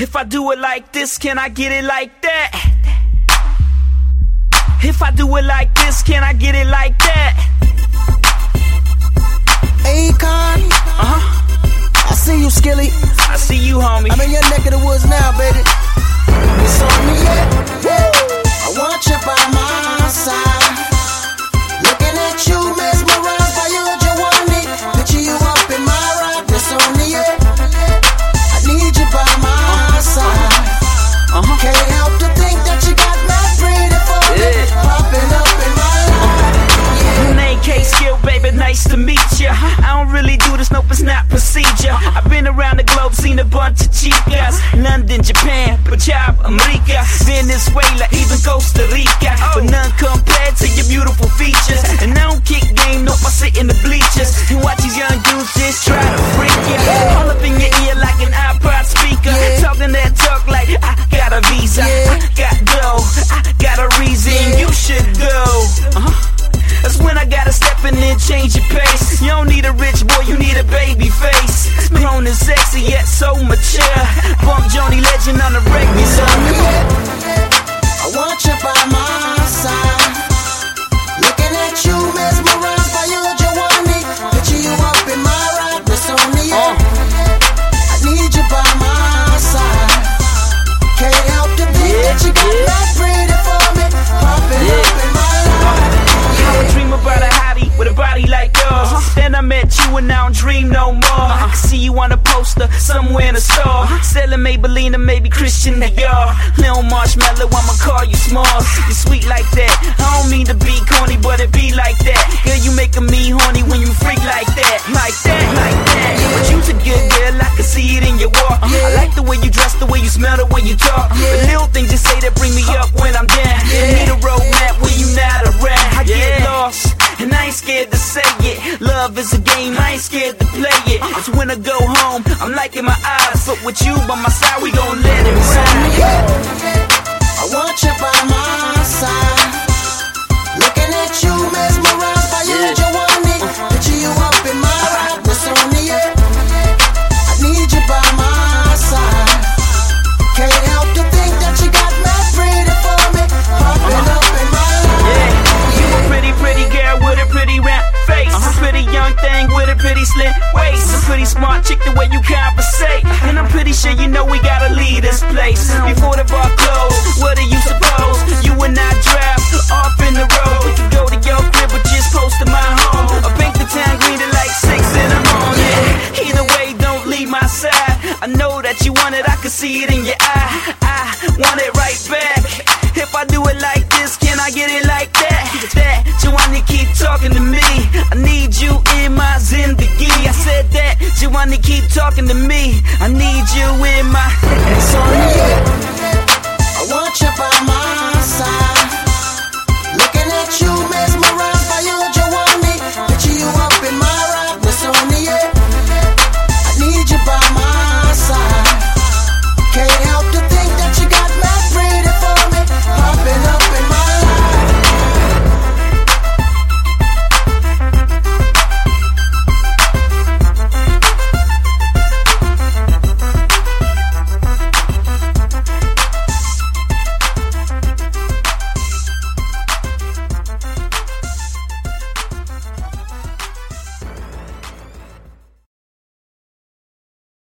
If I do it like this, can I get it like that? If I do it like this, can I get it like that? Akon, I see you, Skilly. I see you, homie. I'm in your neck of the woods now, baby. It's on me, yeah. I want you by my side. Looking at you, mesmerized by your Giovanni. Picture you up in my ride. It's on me, yeah. I need you by my side. Can't help to think that you got that pretty for me. Popping up in my life. Name K-Skill, baby, nice to meet ya. I don't really do this, nope, it's not procedure. I've been around the globe, seen a bunch of chicas. London, Japan, Punjab, America, Venezuela, even Costa Rica. But none compared to your beautiful features. And I don't kick game, nope, I sit in the bleachers and watch these young dudes just try to freak ya. All up in your ear like an iPod speaker. Talking that talk like I got a visa, I got dough, I got a reason you should go. That's when I gotta step in and change your pace. You don't need a rich boy, you need a baby face. Grown and sexy, yet so mature. Bump Joni Legend on the regular. I want you by my side. Looking at you, mesmerized by your Giovanni. Picture you up in my ride, it's on the air. I need you by my side. Can't help to think that you got that pretty for me. Popping up in my life. I dream about a hottie with a body like yours. Then I met you and I don't dream no more. I can see you on a poster somewhere in a store. Selling Maybelline or maybe Christian Dior. Little marshmallow, I'ma call you Smalls. You sweet like that. I don't mean to be corny, but it be like that. Girl, you making me horny when you freak like that. Like that, like that. But you's a good girl, I can see it in your walk. I like the way you dress, the way you smell, the way you talk. The little things you say that bring me up when I'm down. Need a roadmap when you not around. I get lost, and I ain't scared to say it. Love is a game, I ain't scared to play it. It's when I go home, I'm liking my eyes. But with you by my side, we gon' let it ride. I want you by my side. Looking at you, mesmerized by your Giovanni. Picture you up in my ride, it's on the air. I need you by my side. Can't help to think that you got that pretty for me. Popping up in my life. You a pretty girl with a pretty round face. A pretty young thing with a pretty slim waist. A pretty smart chick the way you conversate. And I'm pretty sure you know we gotta leave this place. Before the bar close, what do you suppose? You and I drive off in the road. We can go to your crib or just post to my home. Or paint the town green to like 6 in the morning. Either way, don't leave my side. I know that you want it, I can see it in your eye. I want it right back. If I do it like this, can I get it like that? That Giovanni keep talking to me. I need you in my zindagi. I said that Giovanni keep talking to me. I need